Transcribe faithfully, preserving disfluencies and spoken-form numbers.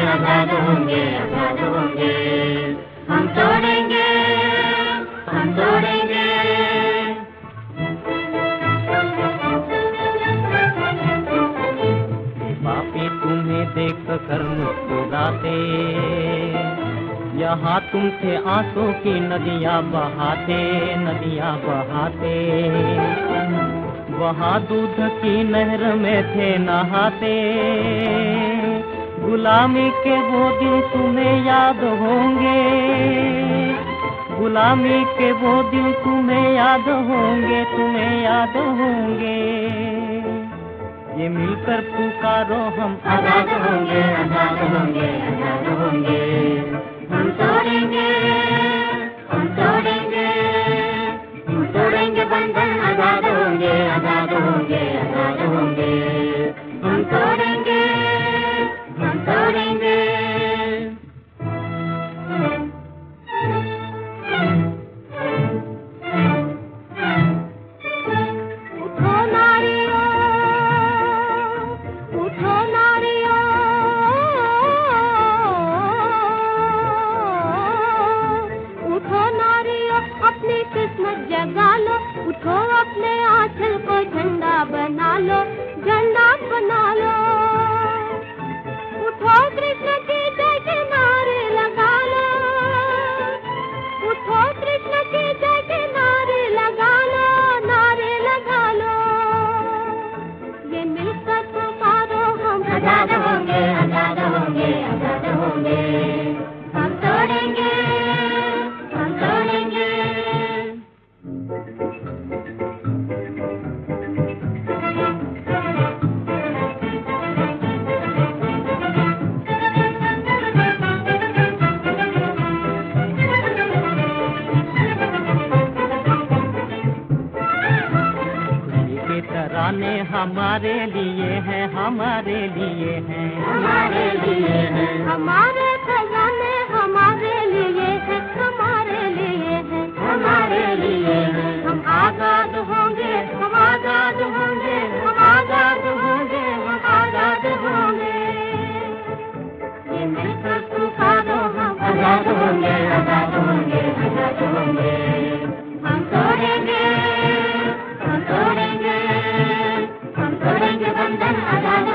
आजाद होंगे, आजाद होंगे। हम तोड़ेंगे, हम तोड़ेंगे। पापी तुम्हें देख कर मुस्कुराते, यहाँ तुम थे आंसू की नदियाँ बहाते, नदियाँ बहाते। वहाँ दूध की नहर में थे नहाते। गुलामी के वो दिन तुम्हें याद होंगे, गुलामी के वो दिन तुम्हें याद होंगे, तुम्हें याद होंगे। ये मिलकर पुकारो हम आजाद होंगे, आजाद होंगे, आजाद होंगे। हम तोड़ेंगे, हम तोड़ेंगे, हम तोड़ेंगे बंधन। आजाद होंगे, आजाद होंगे, आजाद होंगे। हम तोड़ेंगे, हम तोड़ेंगे। उठो नारियों, उठो नारियों, उठो नारियों, अपनी किस्मत जगा लो। उठो अपने आंचल को झंडा बना लो, झंडा बना लो। उठो कृष्ण की जय के नारे लगा लो, उठो कृष्ण की जय के नारे लगा लो, नारे लगा लो। ये मिलकर पुकारो हम आजाद होंगे, आजाद होंगे, आजाद होंगे। हम तोड़ेंगे, हम तोड़ेंगे। तराने हमारे लिए हैं, हमारे लिए हैं, हमारे लिए हैं। हमारे खजाने हमारे लिए हैं, हमारे लिए हैं, हमारे लिए हैं। हम आजाद होंगे, हम आजाद होंगे, हम आजाद होंगे, हम आजाद होंगे। ये मिलकर पुकारो हम आजाद होंगे, आजाद होंगे, आजाद होंगे। हम तोड़ेंगे, हम तोड़ेंगे, हम तोड़ेंगे बंधन। आजाद